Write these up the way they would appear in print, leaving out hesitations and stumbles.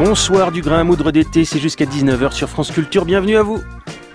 Bonsoir du grain à moudre d'été, c'est jusqu'à 19h sur France Culture, bienvenue à vous.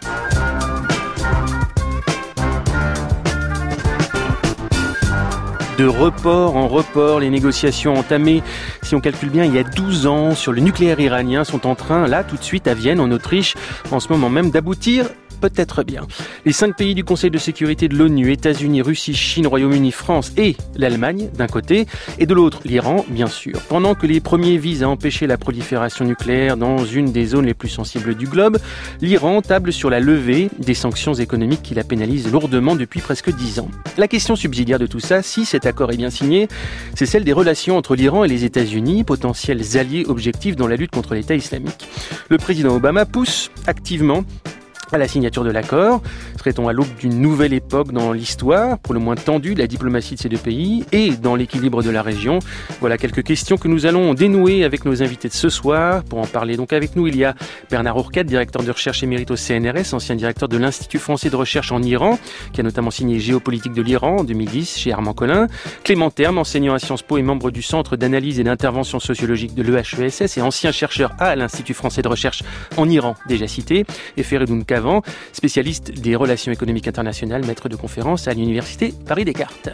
De report en report, les négociations entamées, si on calcule bien, il y a 12 ans sur le nucléaire iranien sont en train, là, tout de suite, à Vienne, en Autriche, en ce moment même, d'aboutir peut-être bien. Les 5 pays du Conseil de sécurité de l'ONU, États-Unis, Russie, Chine, Royaume-Uni, France et l'Allemagne d'un côté, et de l'autre l'Iran, bien sûr. Pendant que les premiers visent à empêcher la prolifération nucléaire dans une des zones les plus sensibles du globe, l'Iran table sur la levée des sanctions économiques qui la pénalisent lourdement depuis presque 10 ans. La question subsidiaire de tout ça, si cet accord est bien signé, c'est celle des relations entre l'Iran et les États-Unis, potentiels alliés objectifs dans la lutte contre l'État islamique. Le président Obama pousse activement à la signature de l'accord. Serait-on à l'aube d'une nouvelle époque dans l'histoire, pour le moins tendue, de la diplomatie de ces deux pays et dans l'équilibre de la région? Voilà quelques questions que nous allons dénouer avec nos invités de ce soir. Pour en parler donc avec nous, il y a Bernard Ourcade, directeur de recherche émérite au CNRS, ancien directeur de l'Institut français de recherche en Iran, qui a notamment signé Géopolitique de l'Iran en 2010 chez Armand Collin. Clément Terme, enseignant à Sciences Po et membre du Centre d'analyse et d'intervention sociologique de l'EHESS et ancien chercheur à l'Institut français de recherche en Iran, déjà cité. Et Feridun Kavan, spécialiste des relations économiques internationales, maître de conférence à l'Université Paris-Descartes.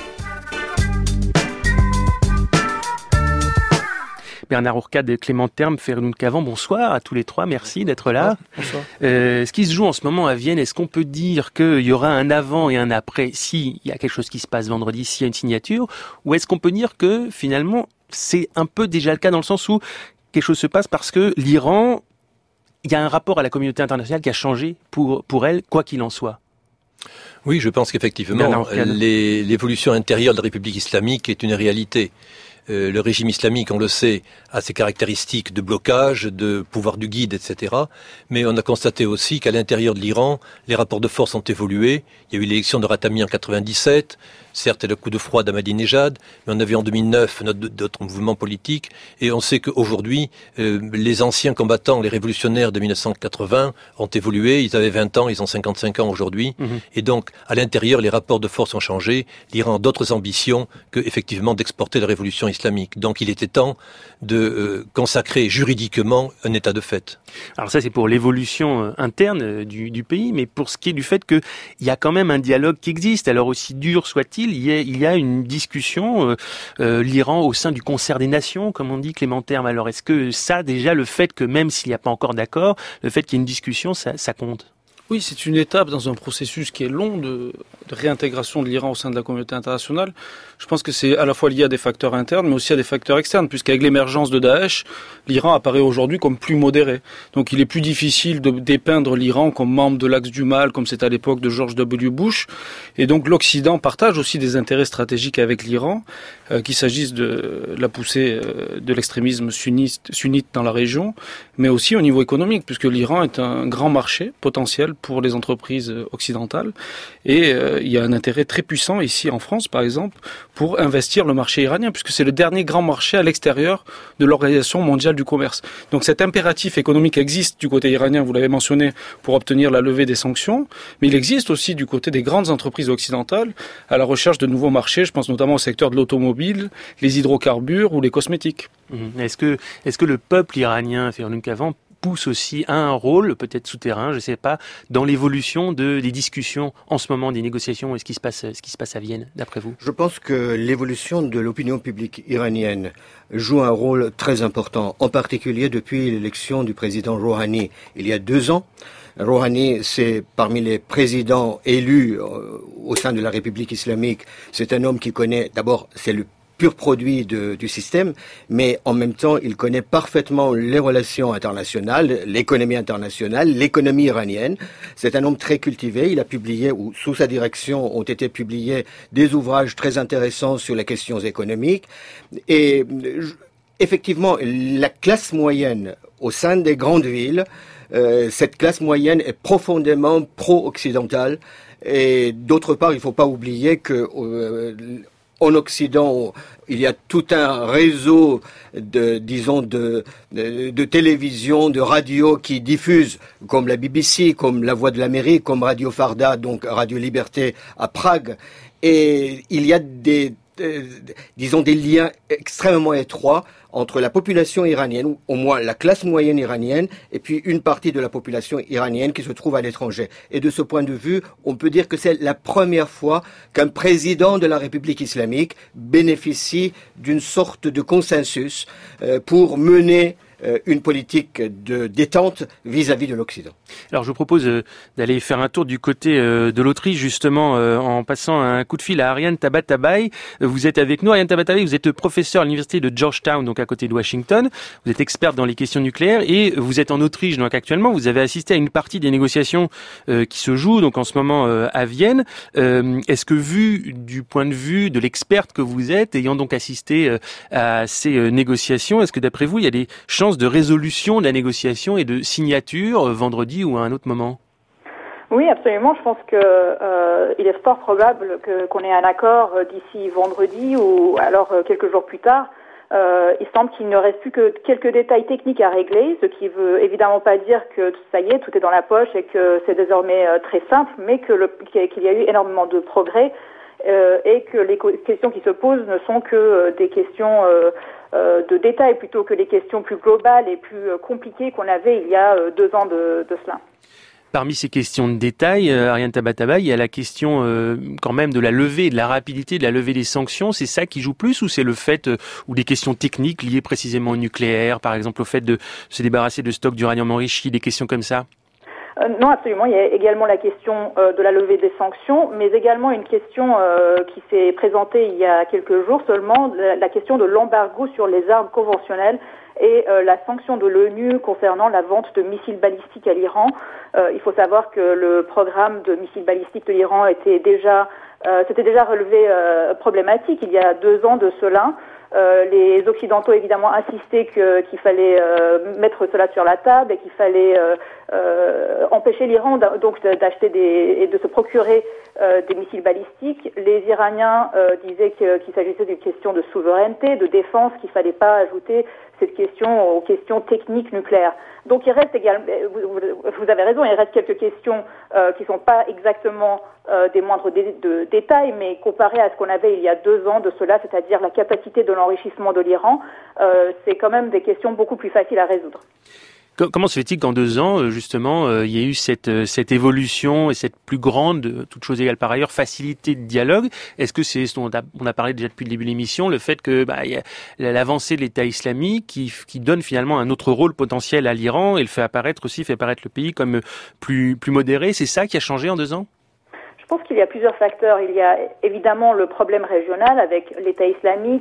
Bernard Ourcade, Clément Terme, Feridun Kavan, bonsoir à tous les trois, merci d'être là. Bonsoir. Ce qui se joue en ce moment à Vienne, est-ce qu'on peut dire qu'il y aura un avant et un après s'il y a quelque chose qui se passe vendredi, s'il y a une signature, ou est-ce qu'on peut dire que finalement c'est un peu déjà le cas dans le sens où quelque chose se passe parce que l'Iran, il y a un rapport à la communauté internationale qui a changé pour elle, quoi qu'il en soit? Oui, je pense qu'effectivement, l'évolution intérieure de la République islamique est une réalité. Le régime islamique, on le sait, a ses caractéristiques de blocage, de pouvoir du guide, etc. Mais on a constaté aussi qu'à l'intérieur de l'Iran, les rapports de force ont évolué. Il y a eu l'élection de Khatami en 97, certes le coup de froid d'Ahmadinejad, mais on avait en 2009 d'autres mouvements politiques. Et on sait qu'aujourd'hui, les anciens combattants, les révolutionnaires de 1980 ont évolué. Ils avaient 20 ans, ils ont 55 ans aujourd'hui. Et donc, à l'intérieur, les rapports de force ont changé. L'Iran a d'autres ambitions que, effectivement, d'exporter la révolution islamique. Donc, il était temps de consacrer juridiquement un état de fait. Alors ça, c'est pour l'évolution interne du pays, mais pour ce qui est du fait qu'il y a quand même un dialogue qui existe, alors aussi dur soit-il, il y a une discussion, l'Iran au sein du concert des nations, comme on dit, Clément Terme. Alors est-ce que ça, déjà, le fait que même s'il n'y a pas encore d'accord, le fait qu'il y ait une discussion, ça compte? Oui, c'est une étape dans un processus qui est long de réintégration de l'Iran au sein de la communauté internationale. Je pense que c'est à la fois lié à des facteurs internes, mais aussi à des facteurs externes, puisqu'avec l'émergence de Daesh, l'Iran apparaît aujourd'hui comme plus modéré. Donc il est plus difficile de dépeindre l'Iran comme membre de l'axe du mal, comme c'était à l'époque de George W. Bush. Et donc l'Occident partage aussi des intérêts stratégiques avec l'Iran, qu'il s'agisse de la poussée de l'extrémisme sunnite dans la région, mais aussi au niveau économique, puisque l'Iran est un grand marché potentiel pour les entreprises occidentales. Et il y a un intérêt très puissant ici en France, par exemple, pour investir le marché iranien, puisque c'est le dernier grand marché à l'extérieur de l'Organisation mondiale du commerce. Donc cet impératif économique existe du côté iranien, vous l'avez mentionné, pour obtenir la levée des sanctions, mais il existe aussi du côté des grandes entreprises occidentales à la recherche de nouveaux marchés. Je pense notamment au secteur de l'automobile, les hydrocarbures ou les cosmétiques. Est-ce que le peuple iranien, Feridun Kavan, pousse aussi à un rôle, peut-être souterrain, je ne sais pas, dans l'évolution des discussions en ce moment, des négociations, et ce qui se passe à Vienne, d'après vous? Je pense que l'évolution de l'opinion publique iranienne joue un rôle très important, en particulier depuis l'élection du président Rouhani il y a 2 ans. Rouhani, c'est parmi les présidents élus au sein de la République islamique, c'est un homme qui connaît, d'abord, c'est le pur produit du système, mais en même temps, il connaît parfaitement les relations internationales, l'économie internationale, l'économie iranienne. C'est un homme très cultivé. Il a publié, ou sous sa direction ont été publiés, des ouvrages très intéressants sur les questions économiques. Et effectivement, la classe moyenne au sein des grandes villes, cette classe moyenne est profondément pro-occidentale. Et d'autre part, il ne faut pas oublier que en Occident, il y a tout un réseau de télévision, de radio qui diffusent, comme la BBC, comme La Voix de l'Amérique, comme Radio Farda, donc Radio Liberté à Prague. Et il y a des disons, des liens extrêmement étroits entre la population iranienne, ou au moins la classe moyenne iranienne, et puis une partie de la population iranienne qui se trouve à l'étranger. Et de ce point de vue, on peut dire que c'est la première fois qu'un président de la République islamique bénéficie d'une sorte de consensus pour mener une politique de détente vis-à-vis de l'Occident. Alors je vous propose d'aller faire un tour du côté de l'Autriche, justement, en passant un coup de fil à Ariane Tabatabai. Vous êtes avec nous, Ariane Tabatabai, vous êtes professeur à l'université de Georgetown, donc à côté de Washington. Vous êtes experte dans les questions nucléaires et vous êtes en Autriche, donc actuellement. Vous avez assisté à une partie des négociations qui se jouent donc en ce moment à Vienne. Est-ce que, vu du point de vue de l'experte que vous êtes, ayant donc assisté à ces négociations, est-ce que d'après vous, il y a des chances de résolution de la négociation et de signature vendredi ou à un autre moment? Oui, absolument. Je pense que il est fort probable qu'on ait un accord d'ici vendredi ou alors quelques jours plus tard. Il semble qu'il ne reste plus que quelques détails techniques à régler, ce qui veut évidemment pas dire que ça y est, tout est dans la poche et que c'est désormais très simple, mais qu'il y a eu énormément de progrès et que les questions qui se posent ne sont que des questions de détails plutôt que les questions plus globales et plus compliquées qu'on avait il y a 2 ans de cela. Parmi ces questions de détail, Ariane Tabatabai, il y a la question quand même de la levée, de la rapidité de la levée des sanctions. C'est ça qui joue plus, ou c'est le fait, ou des questions techniques liées précisément au nucléaire, par exemple au fait de se débarrasser de stocks d'uranium enrichi, des questions comme ça? Non, absolument. Il y a également la question de la levée des sanctions, mais également une question qui s'est présentée il y a quelques jours seulement, la question de l'embargo sur les armes conventionnelles et la sanction de l'ONU concernant la vente de missiles balistiques à l'Iran. Il faut savoir que le programme de missiles balistiques de l'Iran s'était déjà relevé problématique il y a 2 ans de cela. Les Occidentaux évidemment insistaient qu'il fallait mettre cela sur la table et qu'il fallait empêcher l'Iran donc d'acheter et de se procurer des missiles balistiques. Les Iraniens disaient qu'il s'agissait d'une question de souveraineté, de défense, qu'il fallait pas ajouter cette question aux questions techniques nucléaires. Donc il reste également, vous avez raison, il reste quelques questions qui sont pas exactement des moindres détails, mais comparé à ce qu'on avait il y a 2 ans de cela, c'est-à-dire la capacité de l'enrichissement de l'Iran, c'est quand même des questions beaucoup plus faciles à résoudre. Comment se fait-il qu'en 2 ans, justement, il y ait eu cette évolution et cette plus grande, toute chose égale par ailleurs, facilité de dialogue? Est-ce que c'est ce dont on a parlé déjà depuis le début de l'émission, le fait que il y a l'avancée de l'État islamique qui donne finalement un autre rôle potentiel à l'Iran et fait apparaître le pays comme plus modéré? C'est ça qui a changé en 2 ans? Je pense qu'il y a plusieurs facteurs. Il y a évidemment le problème régional avec l'État islamique,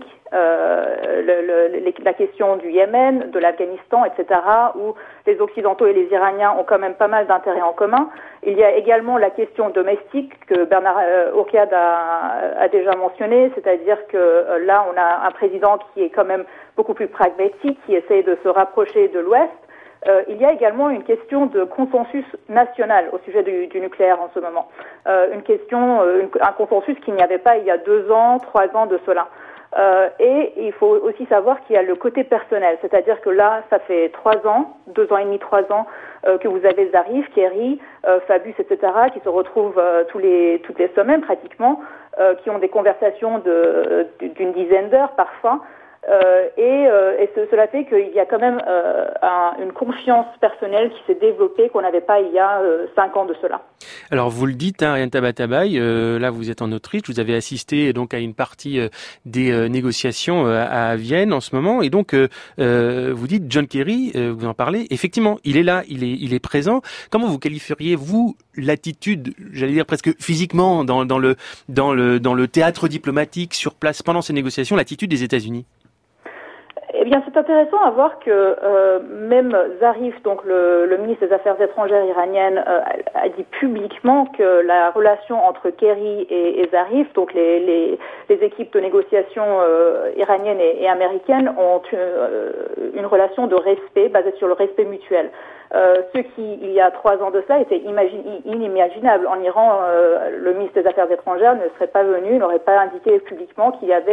la question du Yémen, de l'Afghanistan, etc., où les Occidentaux et les Iraniens ont quand même pas mal d'intérêts en commun. Il y a également la question domestique que Bernard Ourcade a déjà mentionné, c'est-à-dire que là, on a un président qui est quand même beaucoup plus pragmatique, qui essaie de se rapprocher de l'Ouest. Il y a également une question de consensus national au sujet du nucléaire en ce moment. Un consensus qu'il n'y avait pas il y a 2 ans, 3 ans de cela. Et il faut aussi savoir qu'il y a le côté personnel, c'est-à-dire que là, ça fait 3 ans, 2 ans et demi, 3 ans, que vous avez Zarif, Kerry, Fabius, etc., qui se retrouvent toutes les semaines pratiquement, qui ont des conversations d'une dizaine d'heures parfois. Cela fait qu'il y a quand même une confiance personnelle qui s'est développée qu'on n'avait pas il y a 5 ans de cela. Alors vous le dites, Ariane Tabatabai, là vous êtes en Autriche, vous avez assisté donc à une partie des négociations à Vienne en ce moment, et donc vous dites John Kerry, vous en parlez, effectivement il est là, il est présent. Comment vous qualifieriez-vous l'attitude, j'allais dire presque physiquement, dans le théâtre diplomatique sur place pendant ces négociations, l'attitude des États-Unis? Eh bien, c'est intéressant à voir que même Zarif, donc le ministre des Affaires étrangères iranienne, a dit publiquement que la relation entre Kerry et Zarif, donc les équipes de négociation iraniennes et américaines, ont une relation de respect basée sur le respect mutuel. Ce qui, il y a 3 ans de cela, était inimaginable. En Iran, le ministre des Affaires étrangères ne serait pas venu, n'aurait pas indiqué publiquement qu'il y avait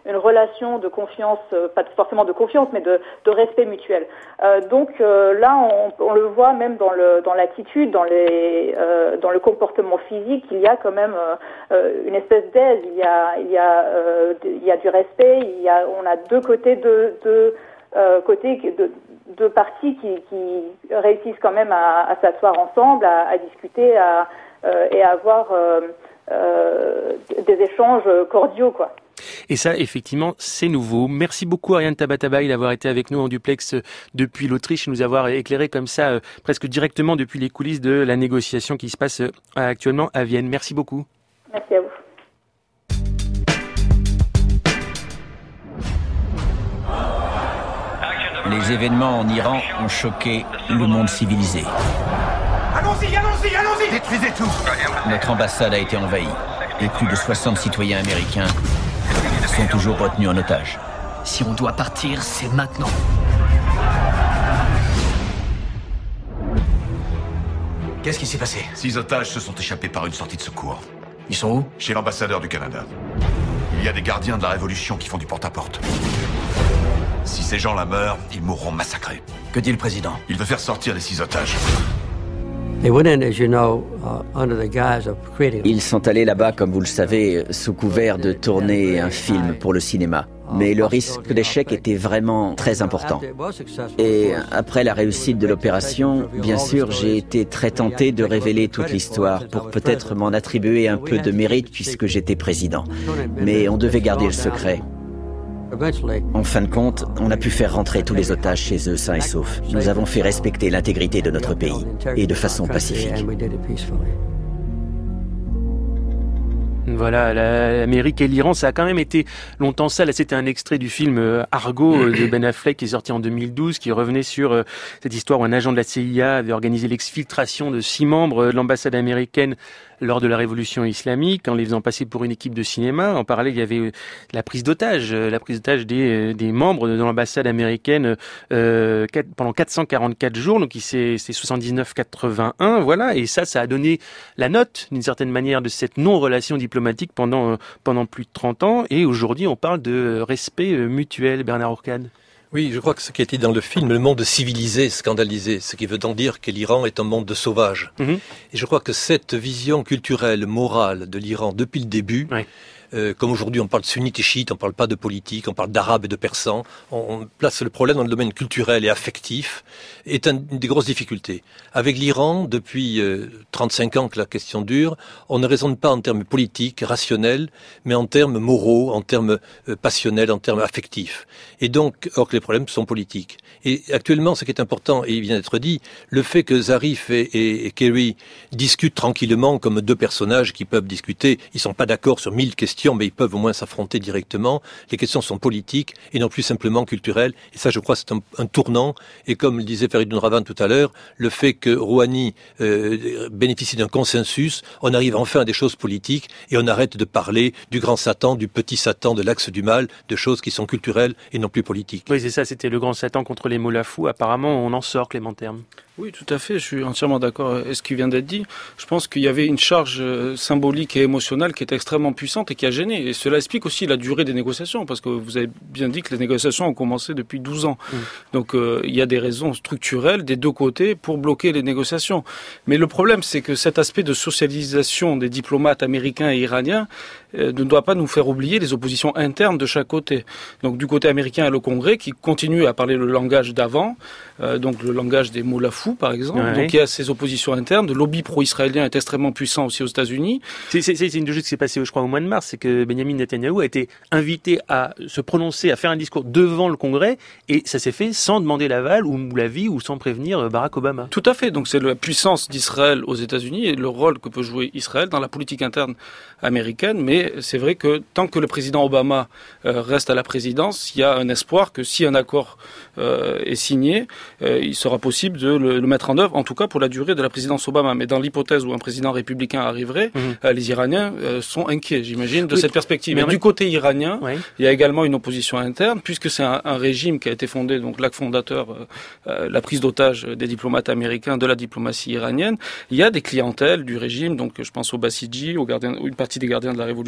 une relation de confiance, pas forcément de confiance, mais de respect mutuel. Donc là, on le voit même dans l'attitude, dans le comportement physique, il y a quand même une espèce d'aise. Il y a du respect. On a deux côtés deux parties qui réussissent quand même à s'asseoir ensemble, à discuter, et à avoir des échanges cordiaux, quoi. Et ça, effectivement, c'est nouveau. Merci beaucoup, Ariane Tabatabaï, d'avoir été avec nous en duplex depuis l'Autriche et nous avoir éclairé comme ça, presque directement depuis les coulisses de la négociation qui se passe actuellement à Vienne. Merci beaucoup. Merci à vous. Les événements en Iran ont choqué le monde civilisé. Allons-y, détruisez tout. Notre ambassade a été envahie et plus de 60 citoyens américains sont toujours retenus en otage. Si on doit partir, c'est maintenant. Qu'est-ce qui s'est passé? 6 otages se sont échappés par une sortie de secours. Ils sont où? Chez l'ambassadeur du Canada. Il y a des gardiens de la Révolution qui font du porte-à-porte. Si ces gens-là meurent, ils mourront massacrés. Que dit le président? Il veut faire sortir les 6 otages. Ils sont allés là-bas, comme vous le savez, sous couvert de tourner un film pour le cinéma. Mais le risque d'échec était vraiment très important. Et après la réussite de l'opération, bien sûr, j'ai été très tenté de révéler toute l'histoire pour peut-être m'en attribuer un peu de mérite puisque j'étais président. Mais on devait garder le secret. En fin de compte, on a pu faire rentrer tous les otages chez eux sains et saufs. Nous avons fait respecter l'intégrité de notre pays, et de façon pacifique. Voilà, l'Amérique et l'Iran, ça a quand même été longtemps ça. Là, c'était un extrait du film Argo de Ben Affleck qui est sorti en 2012, qui revenait sur cette histoire où un agent de la CIA avait organisé l'exfiltration de 6 membres de l'ambassade américaine lors de la révolution islamique, en les faisant passer pour une équipe de cinéma. En parallèle, il y avait la prise d'otage des membres de l'ambassade américaine pendant 444 jours. Donc, c'est 79-81, voilà. Et ça a donné la note, d'une certaine manière, de cette non-relation diplomatique pendant plus de 30 ans. Et aujourd'hui, on parle de respect mutuel, Bernard Orcade. Oui, je crois que ce qui a été dans le film, le monde civilisé, scandalisé, ce qui veut donc dire que l'Iran est un monde de sauvages. Mmh. Et je crois que cette vision culturelle, morale de l'Iran depuis le début, oui. Comme aujourd'hui on parle de sunnite et chiite, on ne parle pas de politique, on parle d'arabe et de persan, on place le problème dans le domaine culturel et affectif, est une des grosses difficultés. Avec l'Iran, depuis 35 ans que la question dure, on ne raisonne pas en termes politiques, rationnels, mais en termes moraux, en termes passionnels, en termes affectifs. Et donc, or que les problèmes sont politiques. Et actuellement, ce qui est important, et il vient d'être dit, le fait que Zarif et Kerry discutent tranquillement comme 2 personnages qui peuvent discuter, ils ne sont pas d'accord sur 1000 questions, mais ils peuvent au moins s'affronter directement. Les questions sont politiques et non plus simplement culturelles. Et ça, je crois, c'est un tournant. Et comme le disait Faridoun Ravan tout à l'heure, le fait que Rouhani bénéficie d'un consensus, on arrive enfin à des choses politiques et on arrête de parler du grand Satan, du petit Satan, de l'axe du mal, de choses qui sont culturelles et non plus politiques. Oui, c'est ça, c'était le grand Satan contre les mollahs fous. Apparemment, on en sort, Clément Terme. Oui, tout à fait, je suis entièrement d'accord avec ce qui vient d'être dit. Je pense qu'il y avait une charge symbolique et émotionnelle qui était extrêmement puissante et qui a gêné. Et cela explique aussi la durée des négociations, parce que vous avez bien dit que les négociations ont commencé depuis 12 ans. Donc il y a des raisons structurelles des 2 côtés pour bloquer les négociations. Mais le problème, c'est que cet aspect de socialisation des diplomates américains et iraniens ne doit pas nous faire oublier les oppositions internes de chaque côté. Donc du côté américain, il y a le Congrès qui continue à parler le langage d'avant, donc le langage des mollahs fous, par exemple. Ouais. Donc il y a ces oppositions internes. Le lobby pro-israélien est extrêmement puissant aussi aux États-Unis. C'est une chose qui s'est passée, je crois, au mois de mars, c'est que Benjamin Netanyahou a été invité à se prononcer, à faire un discours devant le Congrès, et ça s'est fait sans demander l'aval ou l'avis ou sans prévenir Barack Obama. Tout à fait. Donc c'est la puissance d'Israël aux États-Unis et le rôle que peut jouer Israël dans la politique interne américaine. Mais c'est vrai que tant que le président Obama reste à la présidence, il y a un espoir que si un accord est signé, il sera possible de le mettre en œuvre, en tout cas pour la durée de la présidence Obama. Mais dans l'hypothèse où un président républicain arriverait, les Iraniens sont inquiets, j'imagine, de cette perspective. Mais du côté iranien, il y a également une opposition interne, puisque c'est un régime qui a été fondé, donc l'acte fondateur, la prise d'otage des diplomates américains, de la diplomatie iranienne. Il y a des clientèles du régime, donc je pense aux Basiji, aux gardiens, une partie des gardiens de la Révolution,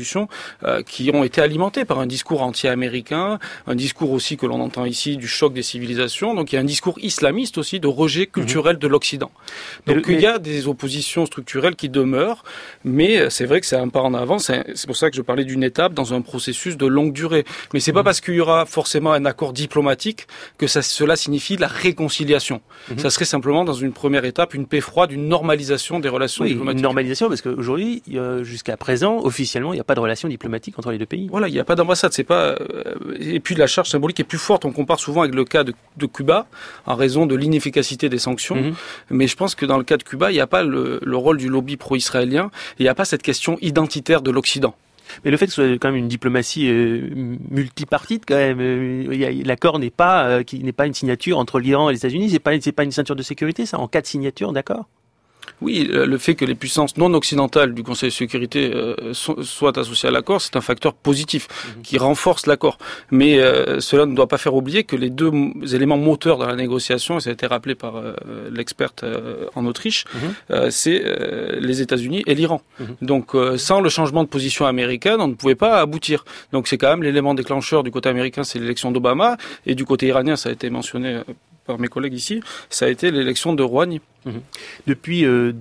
résolutions qui ont été alimentées par un discours anti-américain, un discours aussi que l'on entend ici du choc des civilisations. Donc il y a un discours islamiste aussi de rejet culturel de l'Occident. Donc il y a des oppositions structurelles qui demeurent, mais c'est vrai que c'est un pas en avant. C'est pour ça que je parlais d'une étape dans un processus de longue durée. Mais c'est pas parce qu'il y aura forcément un accord diplomatique que cela signifie la réconciliation. Ça serait simplement dans une première étape une paix froide, une normalisation des relations diplomatiques. Une normalisation parce qu'aujourd'hui, jusqu'à présent, officiellement, il n'y a pas de relation diplomatique entre les deux pays. Voilà, il n'y a pas d'ambassade. C'est pas. Et puis la charge symbolique est plus forte. On compare souvent avec le cas de Cuba en raison de l'inefficacité des sanctions. Mais je pense que dans le cas de Cuba, il n'y a pas le rôle du lobby pro-israélien. Il n'y a pas cette question identitaire de l'Occident. Mais le fait que ce soit quand même une diplomatie multipartite, quand même, l'accord n'est pas une signature entre l'Iran et les États-Unis. C'est pas une ceinture de sécurité, ça, en cas de signature, d'accord? Oui, le fait que les puissances non occidentales du Conseil de sécurité soient associées à l'accord, c'est un facteur positif qui renforce l'accord. Mais cela ne doit pas faire oublier que les deux éléments moteurs dans la négociation, et ça a été rappelé par l'experte en Autriche, c'est les États-Unis et l'Iran. Donc sans le changement de position américaine, on ne pouvait pas aboutir. Donc c'est quand même l'élément déclencheur du côté américain, c'est l'élection d'Obama, et du côté iranien, ça a été mentionné par mes collègues ici, ça a été l'élection de Rouhani. Depuis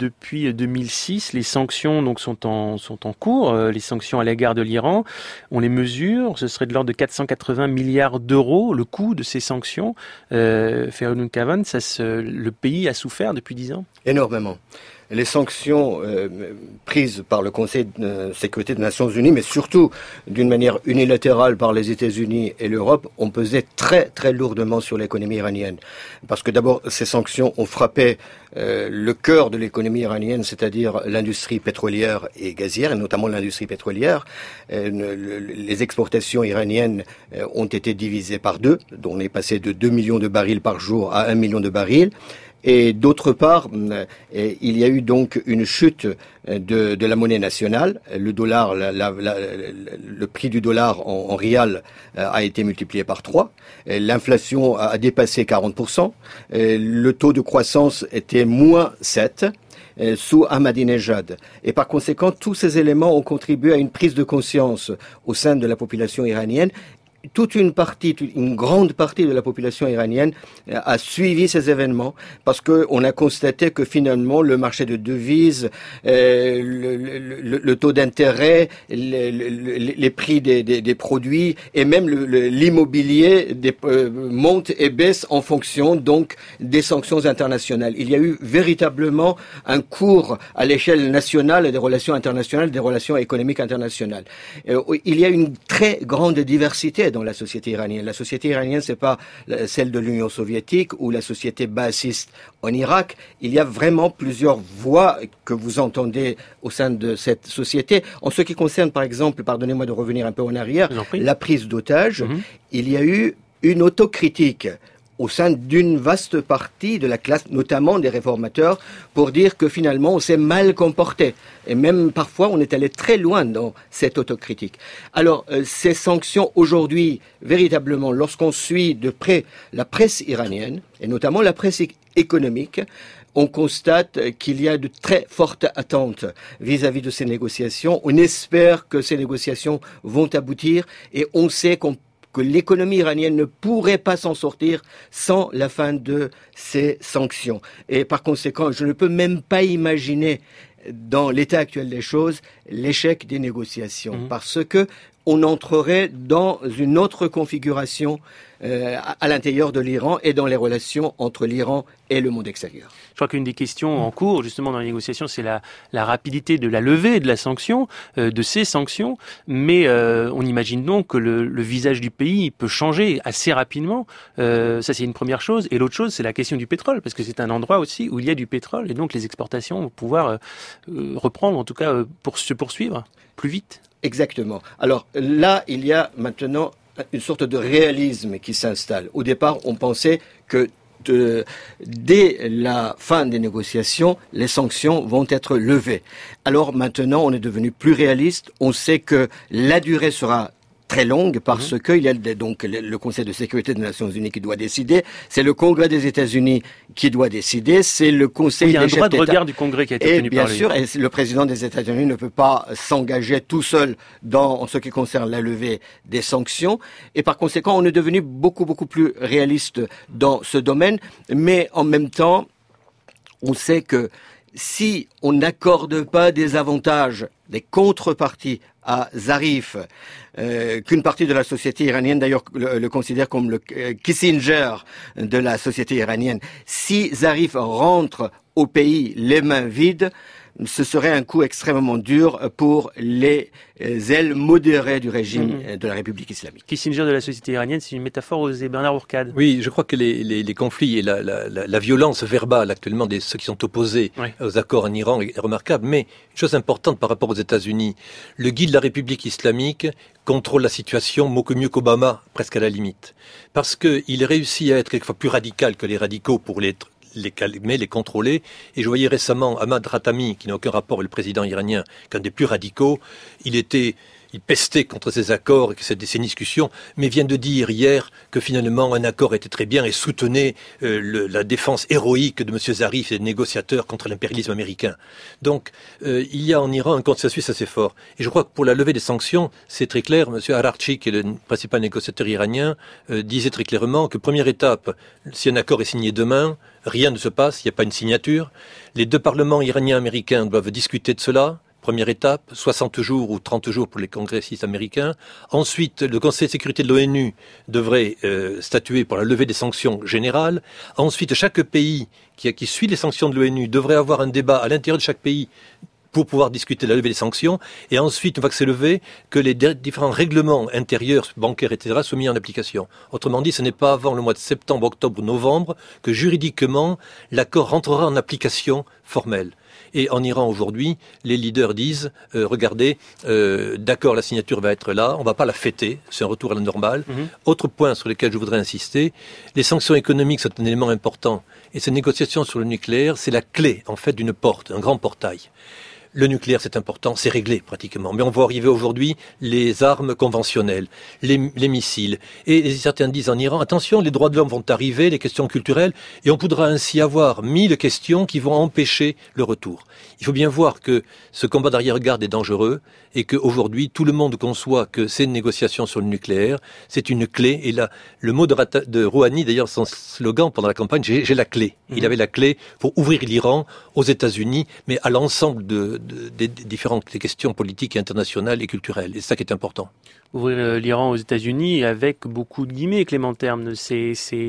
2006, les sanctions donc sont en cours. Les sanctions à l'égard de l'Iran, on les mesure. Ce serait de l'ordre de 480 milliards d'euros le coût de ces sanctions. Feroun Kavan, le pays a souffert depuis 10 ans. Énormément. Les sanctions prises par le Conseil de sécurité des Nations Unies, mais surtout d'une manière unilatérale par les États-Unis et l'Europe, ont pesé très très lourdement sur l'économie iranienne. Parce que d'abord, ces sanctions ont frappé le cœur de l'économie iranienne, c'est-à-dire l'industrie pétrolière et gazière, et notamment l'industrie pétrolière. Les exportations iraniennes ont été divisées par 2, dont on est passé de 2 millions de barils par jour à 1 million de barils. Et d'autre part, il y a eu donc une chute de la monnaie nationale. Le dollar, le prix du dollar en rial a été multiplié par 3. L'inflation a dépassé 40%. Le taux de croissance était moins 7. Sous Ahmadinejad. Et par conséquent, tous ces éléments ont contribué à une prise de conscience au sein de la population iranienne. Une grande partie de la population iranienne a suivi ces événements parce que on a constaté que finalement le marché de devises, le taux d'intérêt, les prix des produits et même l'immobilier montent et baissent en fonction donc des sanctions internationales. Il y a eu véritablement un cours à l'échelle nationale des relations internationales, des relations économiques internationales. Il y a une très grande diversité dans la société iranienne. La société iranienne, c'est pas celle de l'Union soviétique ou la société baathiste en Irak. Il y a vraiment plusieurs voix que vous entendez au sein de cette société. En ce qui concerne, par exemple, pardonnez-moi de revenir un peu en arrière, la prise d'otages, il y a eu une autocritique au sein d'une vaste partie de la classe, notamment des réformateurs, pour dire que finalement on s'est mal comporté. Et même parfois on est allé très loin dans cette autocritique. Alors ces sanctions aujourd'hui, véritablement, lorsqu'on suit de près la presse iranienne, et notamment la presse économique, on constate qu'il y a de très fortes attentes vis-à-vis de ces négociations. On espère que ces négociations vont aboutir et on sait que l'économie iranienne ne pourrait pas s'en sortir sans la fin de ces sanctions. Et par conséquent, je ne peux même pas imaginer, dans l'état actuel des choses, l'échec des négociations. Parce que on entrerait dans une autre configuration à l'intérieur de l'Iran et dans les relations entre l'Iran et le monde extérieur. Je crois qu'une des questions en cours, justement, dans les négociations, c'est la rapidité de la levée de la sanction, de ces sanctions. Mais on imagine donc que le visage du pays peut changer assez rapidement. Ça, c'est une première chose. Et l'autre chose, c'est la question du pétrole, parce que c'est un endroit aussi où il y a du pétrole. Et donc, les exportations vont pouvoir reprendre, en tout cas, pour se poursuivre plus vite. Exactement. Alors là, il y a maintenant une sorte de réalisme qui s'installe. Au départ, on pensait que dès la fin des négociations, les sanctions vont être levées. Alors maintenant, on est devenu plus réaliste. On sait que la durée sera très longue parce qu'il y a donc le Conseil de sécurité des Nations Unies qui doit décider, c'est le Congrès des États-Unis qui doit décider, c'est le Conseil des chefs d'État. Il y a un droit de regard du Congrès qui a été obtenu par lui. Bien sûr, et le président des États-Unis ne peut pas s'engager tout seul en ce qui concerne la levée des sanctions. Et par conséquent, on est devenu beaucoup plus réaliste dans ce domaine. Mais en même temps, on sait que si on n'accorde pas des avantages, des contreparties à Zarif, qu'une partie de la société iranienne d'ailleurs le considère comme le Kissinger de la société iranienne, si Zarif rentre au pays les mains vides, ce serait un coup extrêmement dur pour les ailes modérées du régime de la République islamique. Kissinger de la société iranienne, c'est une métaphore osée. Bernard Ourcade. Oui, je crois que les conflits et la violence verbale actuellement de ceux qui sont opposés aux accords en Iran est remarquable. Mais une chose importante par rapport aux États-Unis, le guide de la République islamique contrôle la situation mieux qu'Obama, presque à la limite. Parce qu'il réussit à être quelquefois plus radical que les radicaux pour les calmer, les contrôler. Et je voyais récemment Ahmad Khatami, qui n'a aucun rapport avec le président iranien, qu'un des plus radicaux, il pestait contre ces accords et ces discussions, mais vient de dire hier que finalement un accord était très bien et soutenait la défense héroïque de M. Zarif et des négociateurs contre l'impérialisme américain. Donc il y a en Iran un consensus assez fort. Et je crois que pour la levée des sanctions, c'est très clair. M. Araghchi, qui est le principal négociateur iranien, disait très clairement que première étape, si un accord est signé demain, rien ne se passe, il n'y a pas une signature. Les deux parlements iraniens et américains doivent discuter de cela. Première étape, 60 jours ou 30 jours pour les congressistes américains. Ensuite, le Conseil de sécurité de l'ONU devrait statuer pour la levée des sanctions générales. Ensuite, chaque pays qui suit les sanctions de l'ONU devrait avoir un débat à l'intérieur de chaque pays pour pouvoir discuter de la levée des sanctions. Et ensuite, une fois que c'est levé, que les différents règlements intérieurs, bancaires, etc. soient mis en application. Autrement dit, ce n'est pas avant le mois de septembre, octobre ou novembre que juridiquement, l'accord rentrera en application formelle. Et en Iran aujourd'hui, les leaders disent, regardez, d'accord, la signature va être là, on ne va pas la fêter, c'est un retour à la normale. Autre point sur lequel je voudrais insister, les sanctions économiques sont un élément important. Et ces négociations sur le nucléaire, c'est la clé, en fait, d'une porte, un grand portail. Le nucléaire, c'est important, c'est réglé pratiquement. Mais on voit arriver aujourd'hui les armes conventionnelles, les missiles. Et certains disent en Iran, attention, les droits de l'homme vont arriver, les questions culturelles, et on pourra ainsi avoir 1000 questions qui vont empêcher le retour. Il faut bien voir que ce combat d'arrière-garde est dangereux et qu'aujourd'hui, tout le monde conçoit que ces négociations sur le nucléaire, c'est une clé. Et là, le mot de Rouhani, d'ailleurs, son slogan pendant la campagne, j'ai la clé. Il avait la clé pour ouvrir l'Iran aux États-Unis, mais à l'ensemble des différentes questions politiques et internationales et culturelles. Et c'est ça qui est important. Ouvrir l'Iran aux États-Unis avec beaucoup de guillemets, Clément Terme, c'est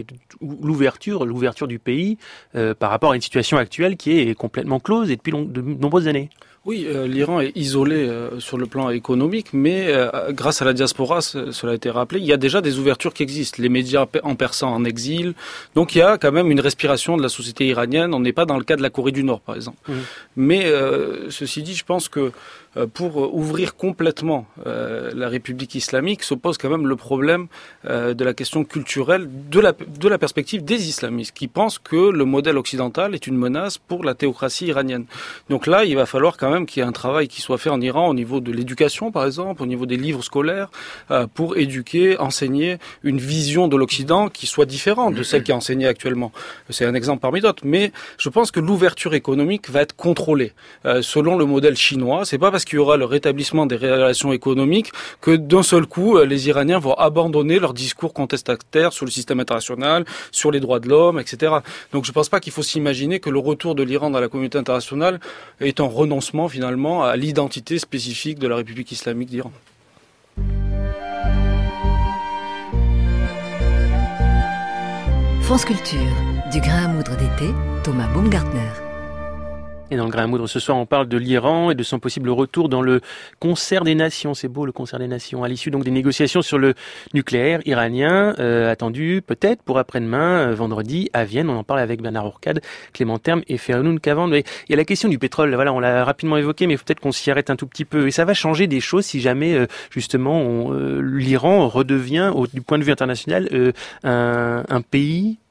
l'ouverture du pays par rapport à une situation actuelle qui est complètement close et depuis de nombreuses années. Oui, l'Iran est isolé sur le plan économique, mais grâce à la diaspora, cela a été rappelé, il y a déjà des ouvertures qui existent. Les médias en persan en exil, donc il y a quand même une respiration de la société iranienne. On n'est pas dans le cas de la Corée du Nord, par exemple. Mais ceci dit, je pense que pour ouvrir complètement la République islamique se pose quand même le problème de la question culturelle de la perspective des islamistes qui pensent que le modèle occidental est une menace pour la théocratie iranienne. Donc là, il va falloir quand même qu'il y ait un travail qui soit fait en Iran au niveau de l'éducation, par exemple, au niveau des livres scolaires, pour éduquer, enseigner une vision de l'Occident qui soit différente de celle qui est enseignée actuellement. C'est un exemple parmi d'autres, mais je pense que l'ouverture économique va être contrôlée selon le modèle chinois. C'est pas parce qu'il y aura le rétablissement des relations économiques que d'un seul coup, les Iraniens vont abandonner leur discours contestataire sur le système international, sur les droits de l'homme, etc. Donc je pense pas qu'il faut s'imaginer que le retour de l'Iran dans la communauté internationale est un renoncement finalement à l'identité spécifique de la République islamique d'Iran. France Culture, du grain à moudre d'été, Thomas Baumgartner. Et dans le grain à moudre ce soir, on parle de l'Iran et de son possible retour dans le concert des nations. C'est beau, le concert des nations. À l'issue donc des négociations sur le nucléaire iranien, attendu peut-être pour après-demain, vendredi, à Vienne. On en parle avec Bernard Ourcade, Clément Terme et Ferhanoun Kavand. Mais il y a la question du pétrole. Voilà, on l'a rapidement évoqué, mais peut-être qu'on s'y arrête un tout petit peu. Et ça va changer des choses si jamais, justement, l'Iran redevient, du point de vue international, un pays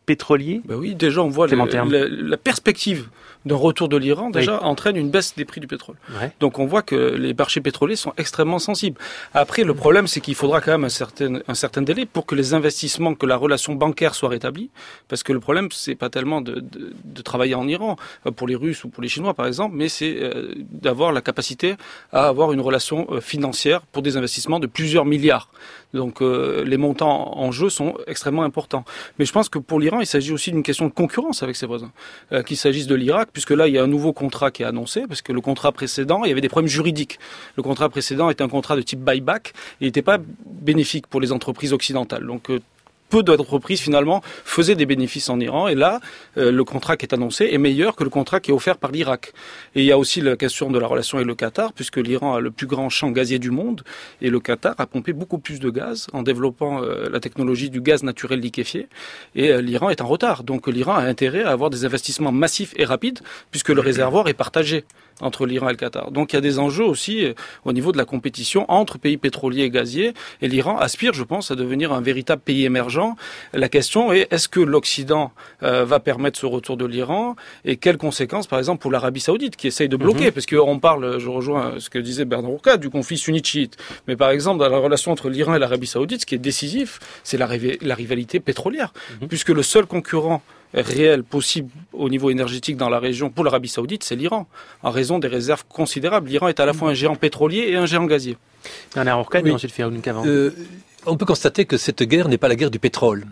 pétrolier? Oui, déjà on voit la perspective d'un retour de l'Iran entraîne une baisse des prix du pétrole. Ouais. Donc on voit que les marchés pétroliers sont extrêmement sensibles. Après, le problème, c'est qu'il faudra quand même un certain délai pour que les investissements, que la relation bancaire soit rétablie. Parce que le problème, c'est pas tellement de travailler en Iran, pour les Russes ou pour les Chinois par exemple, mais c'est d'avoir la capacité à avoir une relation financière pour des investissements de plusieurs milliards. Donc les montants en jeu sont extrêmement importants. Mais je pense que pour l'Iran, il s'agit aussi d'une question de concurrence avec ses voisins. Qu'il s'agisse de l'Irak, puisque là, il y a un nouveau contrat qui est annoncé, parce que le contrat précédent, il y avait des problèmes juridiques. Le contrat précédent était un contrat de type buyback, et il n'était pas bénéfique pour les entreprises occidentales. Donc peu d'entreprises, finalement, faisaient des bénéfices en Iran. Et là, le contrat qui est annoncé est meilleur que le contrat qui est offert par l'Irak. Et il y a aussi la question de la relation avec le Qatar, puisque l'Iran a le plus grand champ gazier du monde. Et le Qatar a pompé beaucoup plus de gaz en développant la technologie du gaz naturel liquéfié. Et l'Iran est en retard. Donc l'Iran a intérêt à avoir des investissements massifs et rapides, puisque le réservoir est partagé entre l'Iran et le Qatar. Donc il y a des enjeux aussi au niveau de la compétition entre pays pétroliers et gaziers. Et l'Iran aspire, je pense, à devenir un véritable pays émergent. La question est, est-ce que l'Occident va permettre ce retour de l'Iran et quelles conséquences, par exemple, pour l'Arabie Saoudite qui essaye de bloquer, parce qu'on parle, je rejoins ce que disait Bernard Ourcade, du conflit sunnite-chiite. Mais par exemple, dans la relation entre l'Iran et l'Arabie Saoudite, ce qui est décisif, c'est la rivalité pétrolière, puisque le seul concurrent réel possible au niveau énergétique dans la région pour l'Arabie Saoudite, c'est l'Iran, en raison des réserves considérables. L'Iran est à la fois un géant pétrolier et un géant gazier. Bernard Ourcade, ensuite Ferroun Cavand. On peut constater que cette guerre n'est pas la guerre du pétrole.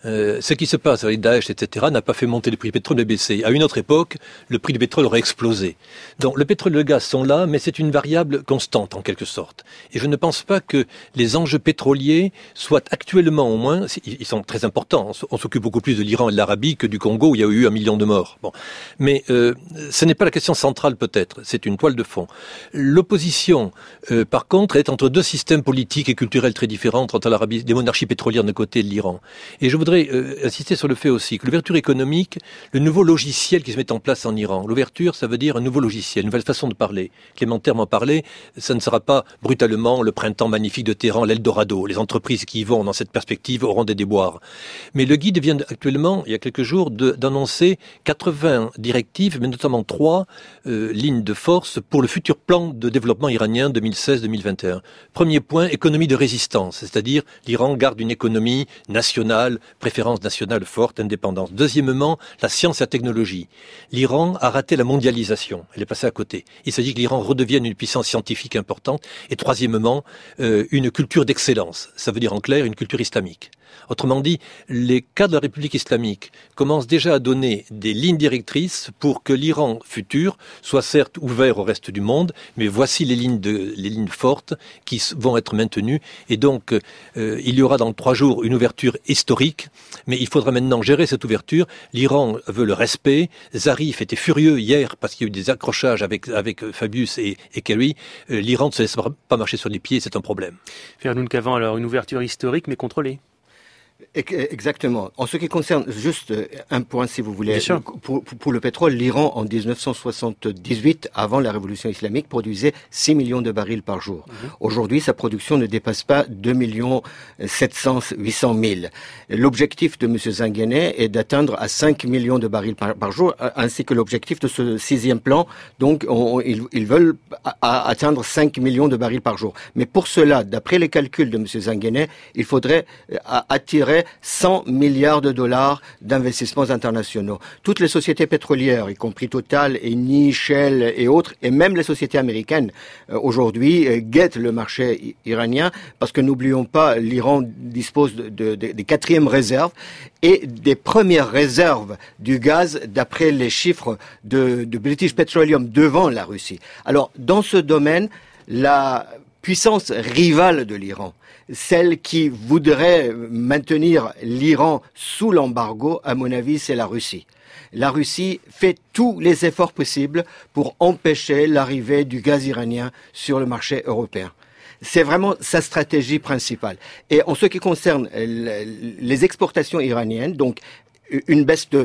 Ce qui se passe avec Daesh, etc., n'a pas fait monter le prix du pétrole et baisser. À une autre époque, le prix du pétrole aurait explosé. Donc le pétrole et le gaz sont là, mais c'est une variable constante en quelque sorte. Et je ne pense pas que les enjeux pétroliers soient actuellement au moins, ils sont très importants. On s'occupe beaucoup plus de l'Iran et de l'Arabie que du Congo où il y a eu 1 million de morts. Bon. Mais ce n'est pas la question centrale peut-être, c'est une toile de fond. L'opposition, par contre, est entre deux systèmes politiques et culturels très différents, entre l'Arabie, des monarchies pétrolières d'un côté et de l'Iran. Et je voudrais insister sur le fait aussi que l'ouverture économique, le nouveau logiciel qui se met en place en Iran, l'ouverture, ça veut dire un nouveau logiciel, une nouvelle façon de parler. Clément Terme en parlait, ça ne sera pas brutalement le printemps magnifique de Téhéran, l'Eldorado. Les entreprises qui y vont dans cette perspective auront des déboires. Mais le guide vient actuellement, il y a quelques jours, d'annoncer 80 directives, mais notamment 3 lignes de force pour le futur plan de développement iranien 2016-2021. Premier point, économie de résistance, c'est-à-dire l'Iran garde une économie nationale, préférence nationale forte, indépendance. Deuxièmement, la science et la technologie. L'Iran a raté la mondialisation, elle est passée à côté. Il s'agit que l'Iran redevienne une puissance scientifique importante. Et troisièmement, une culture d'excellence. Ça veut dire en clair une culture islamique. Autrement dit, les cadres de la République islamique commencent déjà à donner des lignes directrices pour que l'Iran futur soit certes ouvert au reste du monde, mais voici les lignes fortes qui vont être maintenues. Et donc, il y aura dans 3 jours une ouverture historique, mais il faudra maintenant gérer cette ouverture. L'Iran veut le respect. Zarif était furieux hier parce qu'il y a eu des accrochages avec Fabius et Kerry. L'Iran ne se laisse pas marcher sur les pieds, c'est un problème. Ferroun Cavand, alors une ouverture historique mais contrôlée. Exactement. En ce qui concerne, juste un point si vous voulez, pour le pétrole, l'Iran en 1978, avant la révolution islamique, produisait 6 millions de barils par jour. Aujourd'hui, sa production ne dépasse pas 2 700 800 000. L'objectif de M. Zinguenet est d'atteindre à 5 millions de barils par jour, ainsi que l'objectif de ce 6e plan. Donc, ils veulent atteindre 5 millions de barils par jour. Mais pour cela, d'après les calculs de M. Zinguenet, il faudrait attirer 100 milliards de dollars d'investissements internationaux. Toutes les sociétés pétrolières, y compris Total, Eni, Shell et autres, et même les sociétés américaines, aujourd'hui, guettent le marché iranien, parce que n'oublions pas, l'Iran dispose des 4e réserves et des premières réserves du gaz, d'après les chiffres de British Petroleum devant la Russie. Alors, dans ce domaine, la puissance rivale de l'Iran, celle qui voudrait maintenir l'Iran sous l'embargo, à mon avis, c'est la Russie. La Russie fait tous les efforts possibles pour empêcher l'arrivée du gaz iranien sur le marché européen. C'est vraiment sa stratégie principale. Et en ce qui concerne les exportations iraniennes, donc une baisse de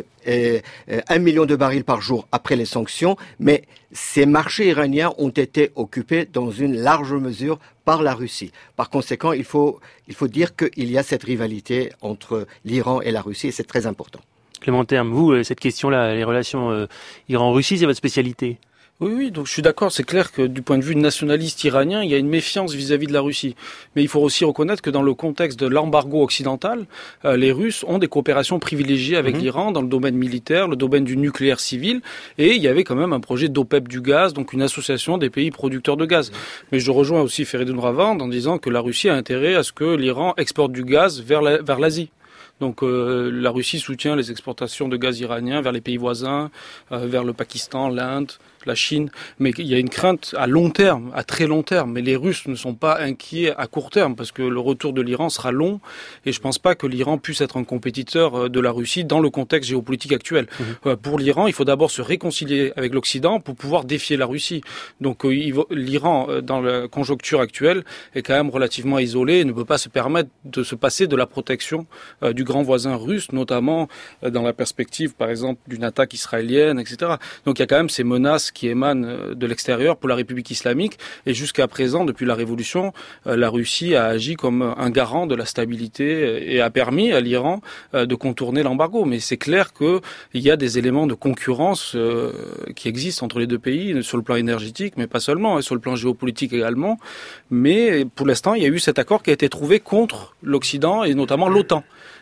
1 million de barils par jour après les sanctions, mais ces marchés iraniens ont été occupés dans une large mesure par la Russie. Par conséquent, il faut dire qu'il y a cette rivalité entre l'Iran et la Russie, et c'est très important. Clément Terme, vous, cette question-là, les relations Iran-Russie, c'est votre spécialité? Oui, donc je suis d'accord, c'est clair que du point de vue nationaliste iranien, il y a une méfiance vis-à-vis de la Russie. Mais il faut aussi reconnaître que dans le contexte de l'embargo occidental, les Russes ont des coopérations privilégiées avec l'Iran dans le domaine militaire, le domaine du nucléaire civil, et il y avait quand même un projet d'OPEP du gaz, donc une association des pays producteurs de gaz. Mais je rejoins aussi Feridun Ravand en disant que la Russie a intérêt à ce que l'Iran exporte du gaz vers l'Asie. Donc la Russie soutient les exportations de gaz iranien vers les pays voisins, vers le Pakistan, l'Inde, la Chine, mais il y a une crainte à long terme, à très long terme. Mais les Russes ne sont pas inquiets à court terme parce que le retour de l'Iran sera long et je ne pense pas que l'Iran puisse être un compétiteur de la Russie dans le contexte géopolitique actuel. Pour l'Iran, il faut d'abord se réconcilier avec l'Occident pour pouvoir défier la Russie. Donc l'Iran, dans la conjoncture actuelle, est quand même relativement isolé et ne peut pas se permettre de se passer de la protection du grand voisin russe, notamment dans la perspective, par exemple, d'une attaque israélienne, etc. Donc il y a quand même ces menaces qui émanent de l'extérieur pour la République islamique. Et jusqu'à présent, depuis la Révolution, la Russie a agi comme un garant de la stabilité et a permis à l'Iran de contourner l'embargo. Mais c'est clair qu'il y a des éléments de concurrence qui existent entre les deux pays, sur le plan énergétique, mais pas seulement, sur le plan géopolitique également. Mais pour l'instant, il y a eu cet accord qui a été trouvé contre l'Occident et notamment l'OTAN.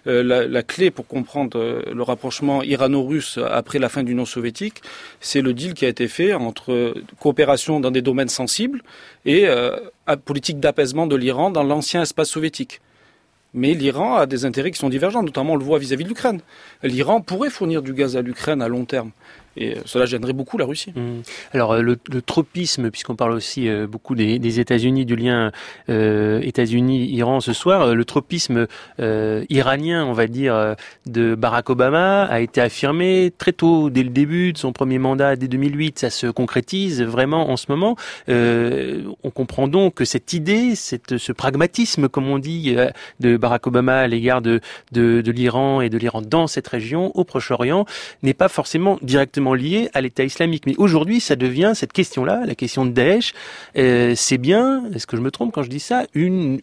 La clé pour comprendre le rapprochement irano-russe après la fin de l'Union soviétique, c'est le deal qui a été fait entre coopération dans des domaines sensibles et politique d'apaisement de l'Iran dans l'ancien espace soviétique. Mais l'Iran a des intérêts qui sont divergents, notamment on le voit vis-à-vis de l'Ukraine. L'Iran pourrait fournir du gaz à l'Ukraine à long terme. Et cela gênerait beaucoup la Russie. Alors le tropisme, puisqu'on parle aussi beaucoup des États-Unis, du lien États-Unis-Iran ce soir, le tropisme iranien, on va dire, de Barack Obama a été affirmé très tôt, dès le début de son premier mandat, dès 2008. Ça se concrétise vraiment en ce moment. On comprend donc que cette idée, ce pragmatisme, comme on dit, de Barack Obama à l'égard de l'Iran et de l'Iran dans cette région, au Proche-Orient, n'est pas forcément directement lié à l'État islamique. Mais aujourd'hui, ça devient cette question-là, la question de Daesh. C'est bien, est-ce que je me trompe quand je dis ça, une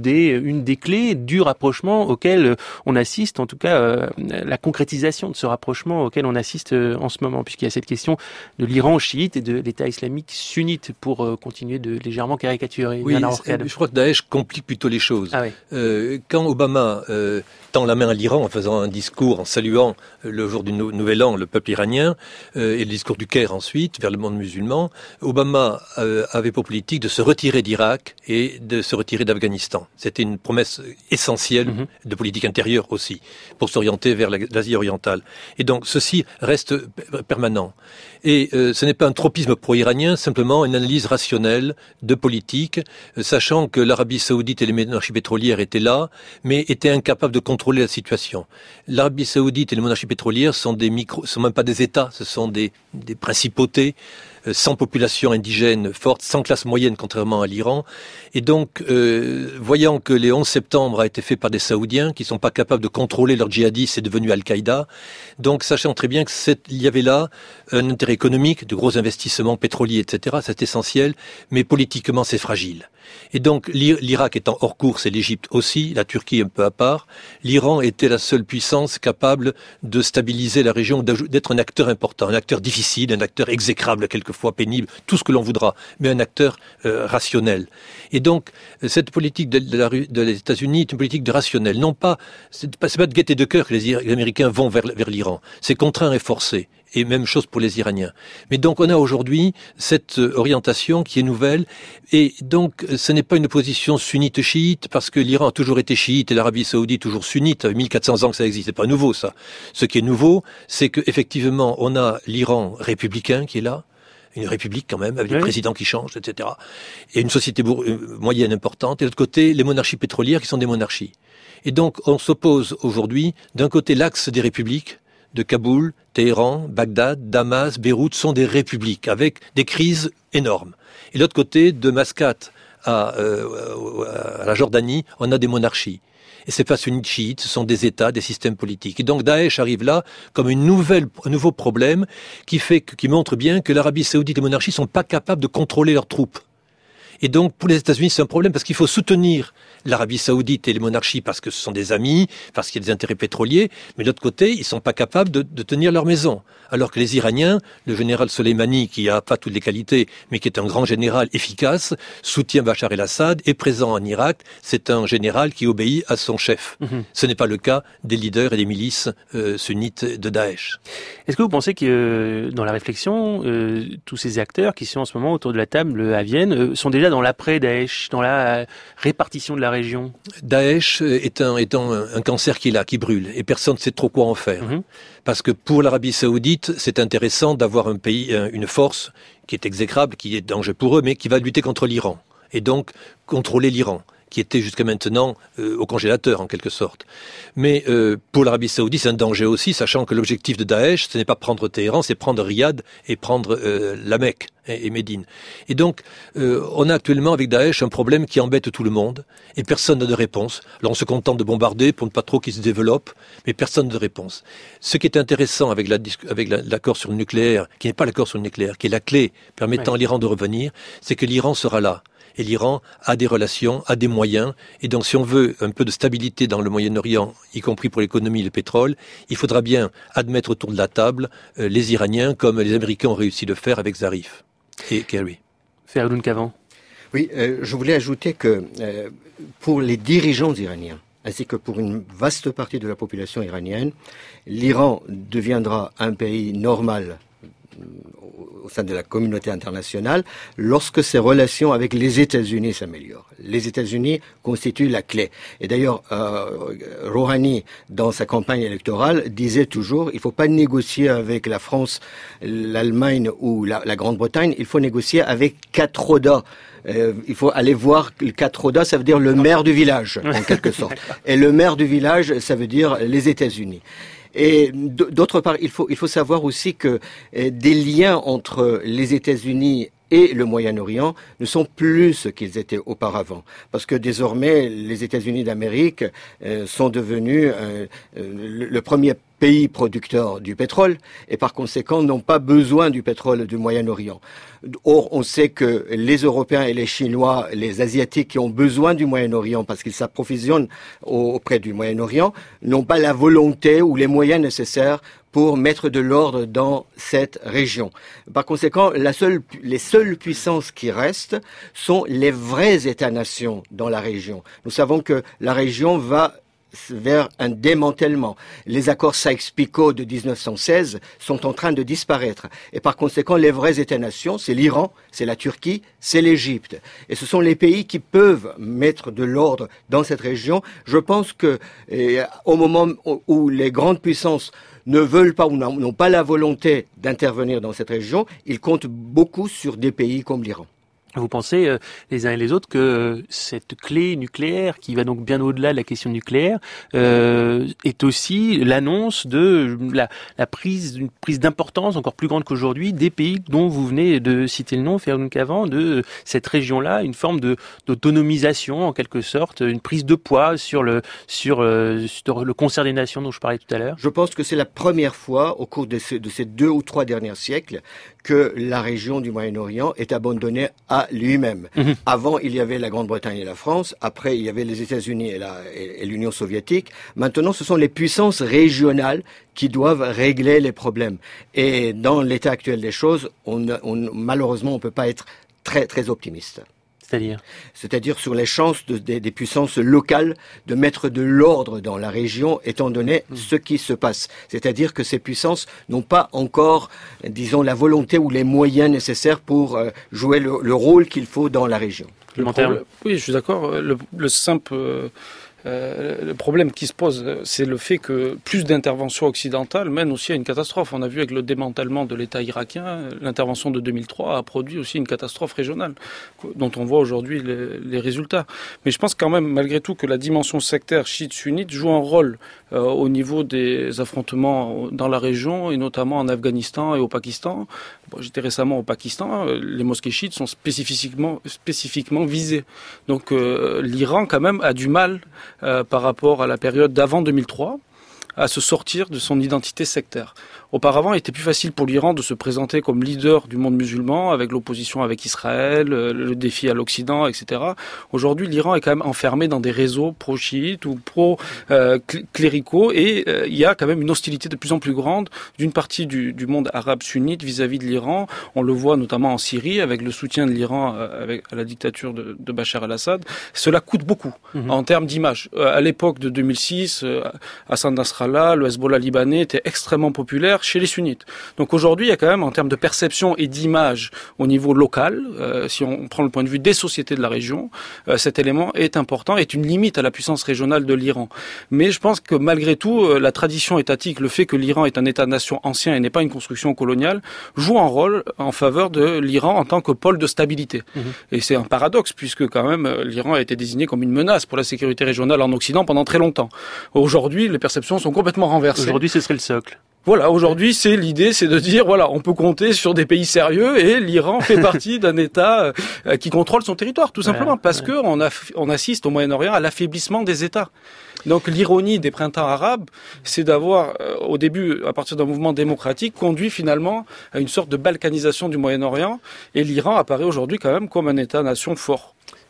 des clés du rapprochement auquel on assiste, en tout cas la concrétisation de ce rapprochement auquel on assiste en ce moment, puisqu'il y a cette question de l'Iran chiite et de l'État islamique sunnite, pour continuer de légèrement caricaturer. Oui, je crois que Daesh complique plutôt les choses. Ah oui. Quand Obama tend la main à l'Iran en faisant un discours, en saluant le jour du Nouvel An le peuple iranien, et le discours du Caire ensuite, vers le monde musulman, Obama avait pour politique de se retirer d'Irak et de se retirer d'Afghanistan. C'était une promesse essentielle de politique intérieure aussi, pour s'orienter vers l'Asie orientale. Et donc ceci reste permanent. Et ce n'est pas un tropisme pro-iranien, simplement une analyse rationnelle de politique, sachant que l'Arabie saoudite et les monarchies pétrolières étaient là, mais étaient incapables de contrôler la situation. L'Arabie saoudite et les monarchies pétrolières sont même pas des États, ce sont des principautés, sans population indigène forte, sans classe moyenne, contrairement à l'Iran. Et donc, voyant que les 11 septembre a été fait par des Saoudiens qui sont pas capables de contrôler leurs djihadistes, c'est devenu Al-Qaïda. Donc, sachant très bien que il y avait là un intérêt économique, de gros investissements pétroliers, etc. C'est essentiel, mais politiquement, c'est fragile. Et donc, l'Irak étant hors course et l'Égypte aussi, la Turquie un peu à part, l'Iran était la seule puissance capable de stabiliser la région, d'être un acteur important, un acteur difficile, un acteur exécrable, quelquefois pénible, tout ce que l'on voudra, mais un acteur rationnel. Et donc, cette politique de les États-Unis est une politique de rationnel. Non pas, c'est pas de gaieté de cœur que les Américains vont vers l'Iran. C'est contraint et forcé. Et même chose pour les Iraniens. Mais donc on a aujourd'hui cette orientation qui est nouvelle, et donc ce n'est pas une opposition sunnite-chiite, parce que l'Iran a toujours été chiite et l'Arabie saoudite toujours sunnite, ça fait 1400 ans que ça existe, c'est pas nouveau ça. Ce qui est nouveau, c'est qu'effectivement on a l'Iran républicain qui est là, une république quand même, avec des présidents qui changent, etc. Et une société moyenne importante, et de l'autre côté les monarchies pétrolières qui sont des monarchies. Et donc on s'oppose aujourd'hui, d'un côté l'axe des républiques, de Kaboul, Téhéran, Bagdad, Damas, Beyrouth sont des républiques avec des crises énormes. Et de l'autre côté, de Mascate à la Jordanie, on a des monarchies. Et c'est pas sunnites chiites, ce sont des États, des systèmes politiques. Et donc Daesh arrive là comme un nouveau problème qui montre bien que l'Arabie saoudite et les monarchies sont pas capables de contrôler leurs troupes. Et donc, pour les États-Unis, c'est un problème parce qu'il faut soutenir l'Arabie Saoudite et les monarchies parce que ce sont des amis, parce qu'il y a des intérêts pétroliers, mais de l'autre côté, ils sont pas capables de tenir leur maison. Alors que les Iraniens, le général Soleimani, qui a pas toutes les qualités, mais qui est un grand général efficace, soutient Bachar el-Assad, est présent en Irak, c'est un général qui obéit à son chef. Ce n'est pas le cas des leaders et des milices sunnites de Daesh. Est-ce que vous pensez que dans la réflexion, tous ces acteurs qui sont en ce moment autour de la table à Vienne sont déjà dans l'après-Daesh, dans la répartition de la région? Daesh étant un cancer qui est là, qui brûle, et personne ne sait trop quoi en faire. Parce que pour l'Arabie Saoudite, c'est intéressant d'avoir un pays, une force qui est exécrable, qui est danger pour eux, mais qui va lutter contre l'Iran. Et donc, contrôler l'Iran, qui était jusqu'à maintenant au congélateur, en quelque sorte. Mais pour l'Arabie Saoudite, c'est un danger aussi, sachant que l'objectif de Daesh, ce n'est pas prendre Téhéran, c'est prendre Riyad et prendre la Mecque et Médine. Et donc, on a actuellement avec Daesh un problème qui embête tout le monde, et personne n'a de réponse. Alors on se contente de bombarder pour ne pas trop qu'il se développe, mais personne n'a de réponse. Ce qui est intéressant avec l'accord sur le nucléaire, qui n'est pas l'accord sur le nucléaire, qui est la clé permettant à l'Iran de revenir, c'est que l'Iran sera là. Et l'Iran a des relations, a des moyens. Et donc, si on veut un peu de stabilité dans le Moyen-Orient, y compris pour l'économie et le pétrole, il faudra bien admettre autour de la table les Iraniens, comme les Américains ont réussi de faire avec Zarif et Kerry. Ferdoun Kavan. Oui, je voulais ajouter que pour les dirigeants iraniens, ainsi que pour une vaste partie de la population iranienne, l'Iran deviendra un pays normal au sein de la communauté internationale lorsque ses relations avec les États-Unis s'améliorent. Les États-Unis constituent la clé. Et d'ailleurs, Rouhani, dans sa campagne électorale, disait toujours il ne faut pas négocier avec la France, l'Allemagne ou la Grande-Bretagne, il faut négocier avec Katroda. Il faut aller voir le Katroda, ça veut dire le maire du village, en quelque sorte. Et le maire du village, ça veut dire les États-Unis. Et d'autre part, il faut savoir aussi que des liens entre les États-Unis et le Moyen-Orient ne sont plus ce qu'ils étaient auparavant. Parce que désormais, les États-Unis d'Amérique sont devenus le premier pays producteur du pétrole et par conséquent n'ont pas besoin du pétrole du Moyen-Orient. Or, on sait que les Européens et les Chinois, les Asiatiques qui ont besoin du Moyen-Orient parce qu'ils s'approvisionnent auprès du Moyen-Orient, n'ont pas la volonté ou les moyens nécessaires pour mettre de l'ordre dans cette région. Par conséquent, les seules puissances qui restent sont les vrais États-nations dans la région. Nous savons que la région va vers un démantèlement. Les accords Sykes-Picot de 1916 sont en train de disparaître. Et par conséquent, les vrais États-nations, c'est l'Iran, c'est la Turquie, c'est l'Égypte. Et ce sont les pays qui peuvent mettre de l'ordre dans cette région. Je pense que au moment où les grandes puissances ne veulent pas ou n'ont pas la volonté d'intervenir dans cette région, ils comptent beaucoup sur des pays comme l'Iran. Vous pensez les uns et les autres que cette clé nucléaire, qui va donc bien au-delà de la question nucléaire, est aussi l'annonce de la prise d'une prise d'importance encore plus grande qu'aujourd'hui des pays dont vous venez de citer le nom, Ferdoun Kavan, de cette région-là, une forme d'autonomisation en quelque sorte, une prise de poids sur le concert des nations dont je parlais tout à l'heure. Je pense que c'est la première fois au cours de ces 2 ou 3 derniers siècles que la région du Moyen-Orient est abandonnée à lui-même. Avant, il y avait la Grande-Bretagne et la France. Après, il y avait les États-Unis et l'Union soviétique. Maintenant, ce sont les puissances régionales qui doivent régler les problèmes. Et dans l'état actuel des choses, malheureusement, on ne peut pas être très, très optimiste. C'est-à-dire sur les chances des puissances locales de mettre de l'ordre dans la région, étant donné ce qui se passe. C'est-à-dire que ces puissances n'ont pas encore, disons, la volonté ou les moyens nécessaires pour jouer le rôle qu'il faut dans la région. Oui, je suis d'accord. Le problème qui se pose, c'est le fait que plus d'interventions occidentales mènent aussi à une catastrophe. On a vu avec le démantèlement de l'État irakien, l'intervention de 2003 a produit aussi une catastrophe régionale, dont on voit aujourd'hui les résultats. Mais je pense quand même, malgré tout, que la dimension sectaire chiite-sunnite joue un rôle au niveau des affrontements dans la région, et notamment en Afghanistan et au Pakistan. J'étais récemment au Pakistan, les mosquées chiites sont spécifiquement visées. Donc l'Iran, quand même, a du mal par rapport à la période d'avant 2003, à se sortir de son identité sectaire. Auparavant, il était plus facile pour l'Iran de se présenter comme leader du monde musulman, avec l'opposition avec Israël, le défi à l'Occident, etc. Aujourd'hui, l'Iran est quand même enfermé dans des réseaux pro-chiites ou pro-cléricaux, et il y a quand même une hostilité de plus en plus grande d'une partie du monde arabe sunnite vis-à-vis de l'Iran. On le voit notamment en Syrie, avec le soutien de l'Iran à la dictature de Bachar el-Assad. Cela coûte beaucoup en termes d'image. À l'époque de 2006, Hassan Nasrallah, le Hezbollah libanais était extrêmement populaire chez les sunnites. Donc aujourd'hui, il y a quand même, en termes de perception et d'image au niveau local, si on prend le point de vue des sociétés de la région, cet élément est important, est une limite à la puissance régionale de l'Iran. Mais je pense que malgré tout, la tradition étatique, le fait que l'Iran est un État-nation ancien et n'est pas une construction coloniale, joue un rôle en faveur de l'Iran en tant que pôle de stabilité. Et c'est un paradoxe, puisque quand même l'Iran a été désigné comme une menace pour la sécurité régionale en Occident pendant très longtemps. Aujourd'hui, les perceptions sont complètement renversées. Aujourd'hui, ce serait le socle. Voilà, aujourd'hui, l'idée, c'est de dire, voilà, on peut compter sur des pays sérieux, et l'Iran fait partie d'un État qui contrôle son territoire, tout simplement, parce que on assiste au Moyen-Orient à l'affaiblissement des États. Donc l'ironie des printemps arabes, c'est d'avoir, au début, à partir d'un mouvement démocratique, conduit finalement à une sorte de balkanisation du Moyen-Orient, et l'Iran apparaît aujourd'hui quand même comme un État-nation fort.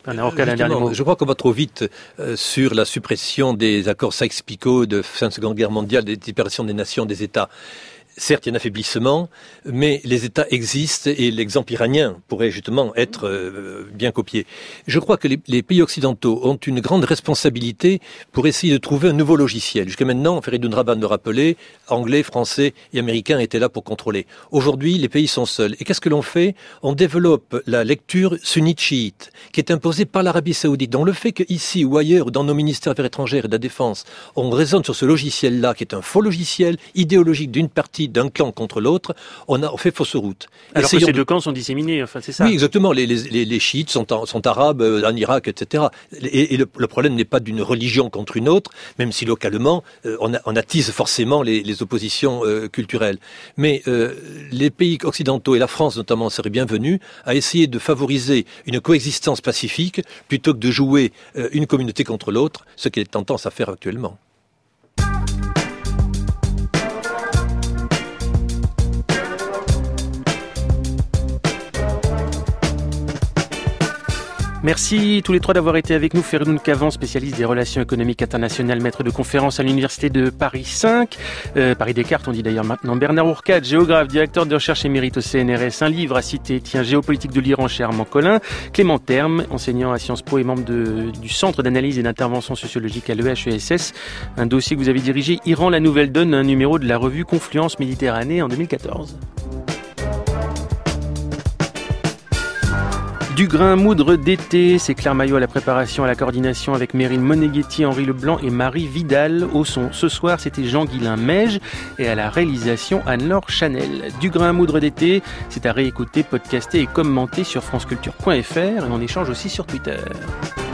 Je crois qu'on va trop vite sur la suppression des accords Sykes-Picot de fin de Seconde Guerre mondiale, des séparation des nations, des États. Certes, il y a un affaiblissement, mais les États existent et l'exemple iranien pourrait justement être bien copié. Je crois que les pays occidentaux ont une grande responsabilité pour essayer de trouver un nouveau logiciel. Jusqu'à maintenant, Feridun Rabbah le rappelait, anglais, français et américains étaient là pour contrôler. Aujourd'hui, les pays sont seuls. Et qu'est-ce que l'on fait? On développe la lecture sunnite-chiite, qui est imposée par l'Arabie Saoudite. Donc le fait qu'ici ou ailleurs, dans nos ministères des Affaires étrangères et de la Défense, on raisonne sur ce logiciel-là, qui est un faux logiciel idéologique d'une partie d'un clan contre l'autre, on fait fausse route. Alors que ces deux camps sont disséminés, enfin c'est ça. Oui, exactement. Les chiites sont arabes en Irak, etc. Et le problème n'est pas d'une religion contre une autre, même si localement on attise forcément les oppositions culturelles. Mais les pays occidentaux et la France notamment seraient bienvenus à essayer de favoriser une coexistence pacifique plutôt que de jouer une communauté contre l'autre, ce qu'elle est tendance à faire actuellement. Merci tous les trois d'avoir été avec nous. Feridun Kavan, spécialiste des relations économiques internationales, maître de conférence à l'Université de Paris 5. Paris Descartes, on dit d'ailleurs maintenant. Bernard Ourcade, géographe, directeur de recherche émérite au CNRS. Un livre à citer, Géopolitique de l'Iran chez Armand Collin. Clément Terme, enseignant à Sciences Po et membre du Centre d'analyse et d'intervention sociologique à l'EHESS. Un dossier que vous avez dirigé, Iran, la nouvelle donne, un numéro de la revue Confluence Méditerranée en 2014. Du grain moudre d'été, c'est Claire Maillot à la préparation, à la coordination avec Meryl Moneghetti, Henri Leblanc et Marie Vidal. Au son, ce soir, c'était Jean-Guilain Meige et à la réalisation Anne-Laure Chanel. Du grain moudre d'été, c'est à réécouter, podcaster et commenter sur franceculture.fr et on échange aussi sur Twitter.